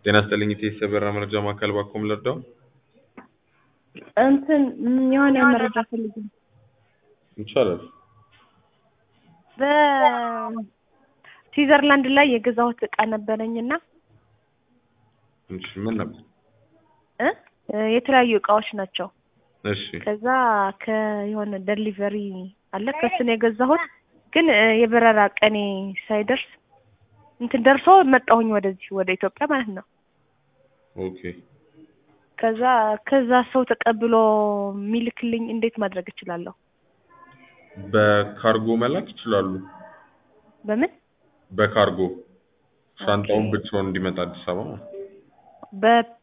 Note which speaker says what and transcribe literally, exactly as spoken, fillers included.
Speaker 1: ጤና ይስጥልኝ ኢቴስ የበራ መረጃ ማዕከል ባኮም ልርዳው?
Speaker 2: እንትን የሆነ መረጃ ፈልጌ
Speaker 1: ይቻላል።
Speaker 2: በስዊዘርላንድ ላይ የገዛሁት እቃ ነበረኝና
Speaker 1: እሺ ምን ነበር?
Speaker 2: እ የተለያዩ እቃዎች ናቸው።
Speaker 1: እሺ
Speaker 2: ከዛ ከየሆነ ዴሊቨሪ አለ ከስነ የገዛሁት ግን የበረራ ቀኔ ሳይደርስ እንትን ደርሶ መጣሁኝ ወደዚህ ወደ ኢትዮጵያ ማለት ነው።
Speaker 1: ኦኬ
Speaker 2: ከዛ ከዛ ሰው ተቀብሎ ሚልክልኝ እንዴት ማድረግ እችላለሁ?
Speaker 1: በካርጎ መላክ ይችላሉ።
Speaker 2: በምን?
Speaker 1: በካርጎ ሻንጣውን ብቻውን እንዲመጣ አዲስ አበባ
Speaker 2: በ